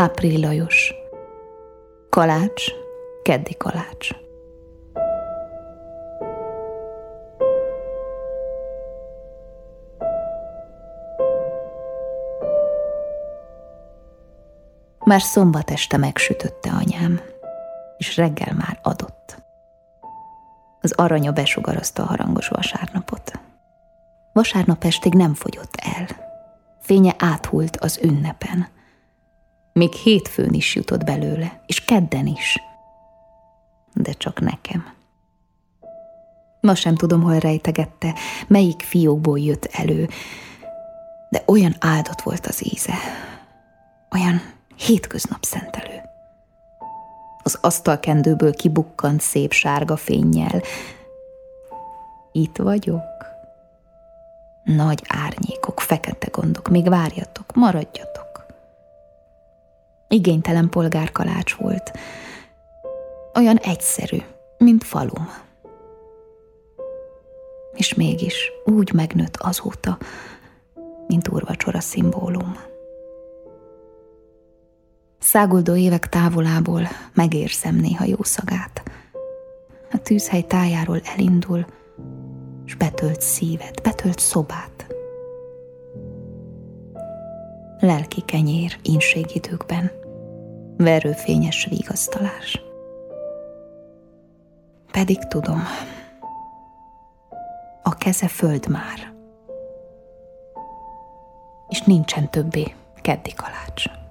Április Lajos. Kalács, keddi kalács. Már szombat este megsütötte anyám, és reggel már adott. Az aranya besugarazta a harangos vasárnapot. Vasárnap estig nem fogyott el. Fénye áthult az ünnepen. Még hétfőn is jutott belőle, és kedden is. De csak nekem. Ma sem tudom, hol rejtegette, melyik fiókból jött elő, de olyan áldott volt az íze. Olyan hétköznap szentelő. Az asztalkendőből kibukkant szép sárga fénnyel. Itt vagyok. Nagy árnyékok, fekete gondok, még várjatok, maradjatok. Igénytelen polgárkalács volt. Olyan egyszerű, mint falum. És mégis úgy megnőtt azóta, mint úrvacsora szimbólum. Száguldó évek távolából megérzem néha jó szagát. A tűzhely tájáról elindul, s betölt szívet, betölt szobát. Lelki kenyér ínségidőkben, verőfényes vigasztalás. Pedig tudom, a keze föld már, és nincsen többé keddi kalács.